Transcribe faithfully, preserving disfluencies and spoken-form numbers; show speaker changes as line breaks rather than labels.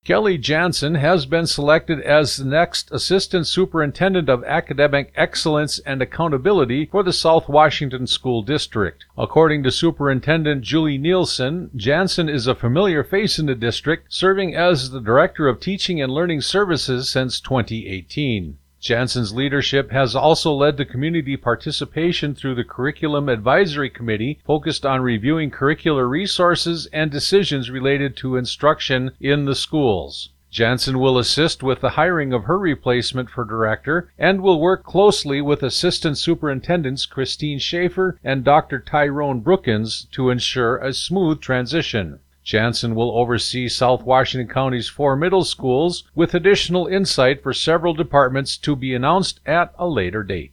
Kelly Jansen has been selected as the next Assistant Superintendent of Academic Excellence and Accountability for the South Washington School District. According to Superintendent Julie Nielsen, Jansen is a familiar face in the district, serving as the Director of Teaching and Learning Services since twenty eighteen. Jansen's leadership has also led to community participation through the Curriculum Advisory Committee, focused on reviewing curricular resources and decisions related to instruction in the schools. Jansen will assist with the hiring of her replacement for director and will work closely with Assistant Superintendents Christine Schaefer and Doctor Tyrone Brookins to ensure a smooth transition. Jansen will oversee South Washington County's four middle schools, with additional insight for several departments to be announced at a later date.